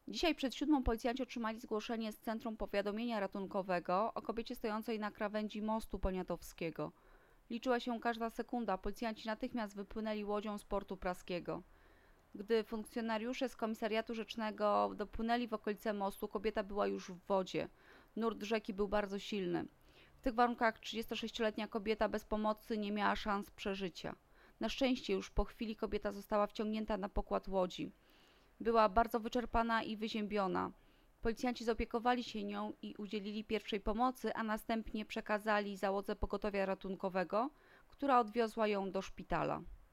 Dzisiaj przed 7 policjanci otrzymali zgłoszenie z Centrum Powiadomienia Ratunkowego o kobiecie stojącej na krawędzi mostu poniatowskiego. Liczyła się każda sekunda. Policjanci natychmiast wypłynęli łodzią z portu praskiego. Gdy funkcjonariusze z komisariatu rzecznego dopłynęli w okolice mostu, kobieta była już w wodzie. Nurt rzeki był bardzo silny. W tych warunkach 36-letnia kobieta bez pomocy nie miała szans przeżycia. Na szczęście już po chwili kobieta została wciągnięta na pokład łodzi. Była bardzo wyczerpana i wyziębiona. Policjanci zaopiekowali się nią i udzielili pierwszej pomocy, a następnie przekazali załodze pogotowia ratunkowego, która odwiozła ją do szpitala.